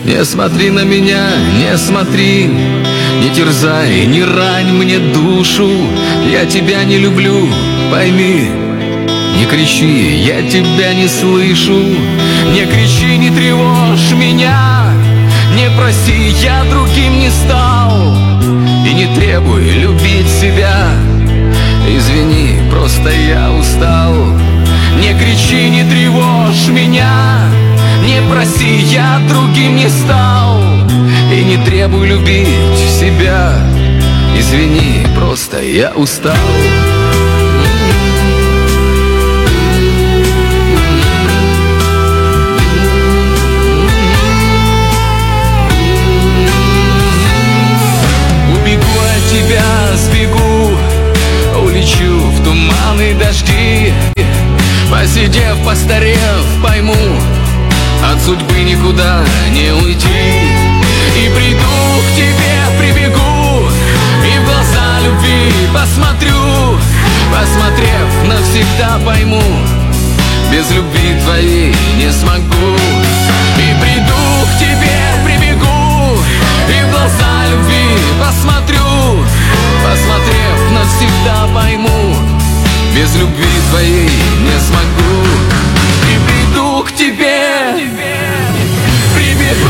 Не смотри на меня, не смотри, не терзай, не рань мне душу. Я тебя не люблю, пойми. Не кричи, я тебя не слышу. Не кричи, не тревожь меня. Не проси, я другим не стал. И не требуй любить себя. Извини, просто я устал. Не кричи, не тревожь меня. Не проси, я другим не стал. И не требуй любить себя. Извини, просто я устал. Убегу от тебя, сбегу, улечу в туманы, дожди. Посидев, постарев, пойму, от судьбы никуда не уйти. И приду к тебе, прибегу, и в глаза любви посмотрю. Посмотрев, навсегда пойму, без любви твоей не смогу. И приду к тебе, прибегу, и в глаза любви посмотрю. Посмотрев, навсегда пойму, без любви твоей не смогу. И приду к тебе, прибегу.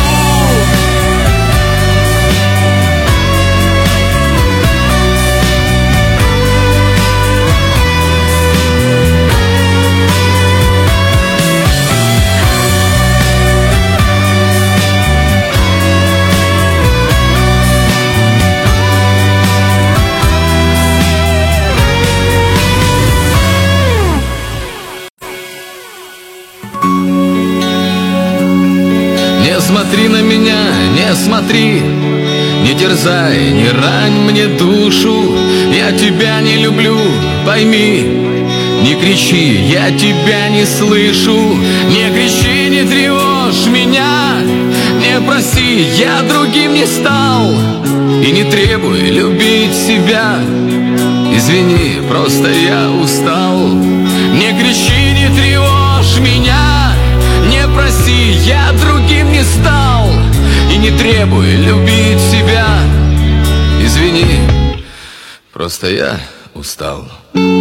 Не смотри на меня, не смотри, не терзай, не рань мне душу. Я тебя не люблю, пойми. Не кричи, я тебя не слышу. Не кричи, не тревожь меня. Не проси, я другим не стал. И не требуй любить себя. Извини, просто я устал. Не кричи, не тревожь меня. Не проси, я другим не стал. И не требуй любить себя. Извини, просто я устал.